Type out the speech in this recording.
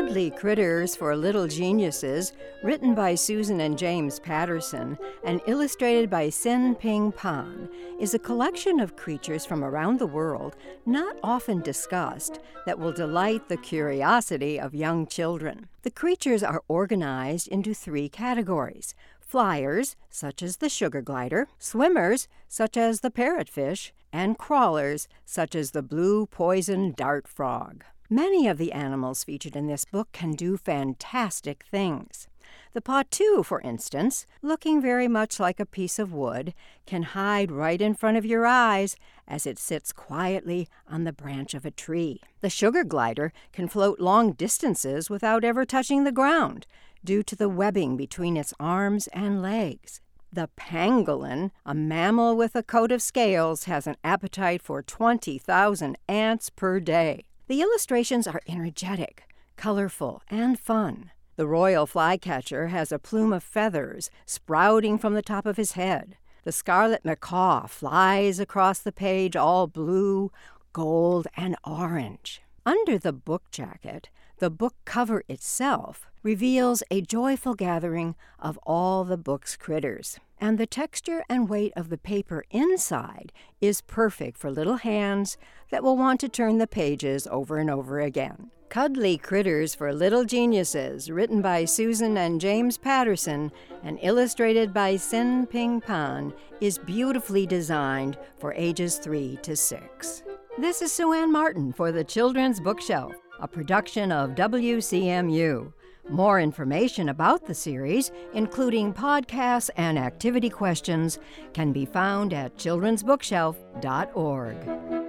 Cuddly Critters for Little Geniuses, written by Susan and James Patterson and illustrated by Sin Ping Pan, is a collection of creatures from around the world not often discussed that will delight the curiosity of young children. The creatures are organized into 3 categories: flyers, such as the sugar glider, swimmers, such as the parrotfish, and crawlers, such as the blue poison dart frog. Many of the animals featured in this book can do fantastic things. The patu, for instance, looking very much like a piece of wood, can hide right in front of your eyes as it sits quietly on the branch of a tree. The sugar glider can float long distances without ever touching the ground, due to the webbing between its arms and legs. The pangolin, a mammal with a coat of scales, has an appetite for 20,000 ants per day. The illustrations are energetic, colorful, and fun. The royal flycatcher has a plume of feathers sprouting from the top of his head. The scarlet macaw flies across the page all blue, gold, and orange. Under the book jacket, the book cover itself reveals a joyful gathering of all the book's critters. And the texture and weight of the paper inside is perfect for little hands that will want to turn the pages over and over again. Cuddly Critters for Little Geniuses, written by Susan and James Patterson and illustrated by Sin Ping Pan, is beautifully designed for ages 3 to 6. This is Sue Ann Martin for the Children's Bookshelf, a production of WCMU. More information about the series, including podcasts and activity questions, can be found at childrensbookshelf.org.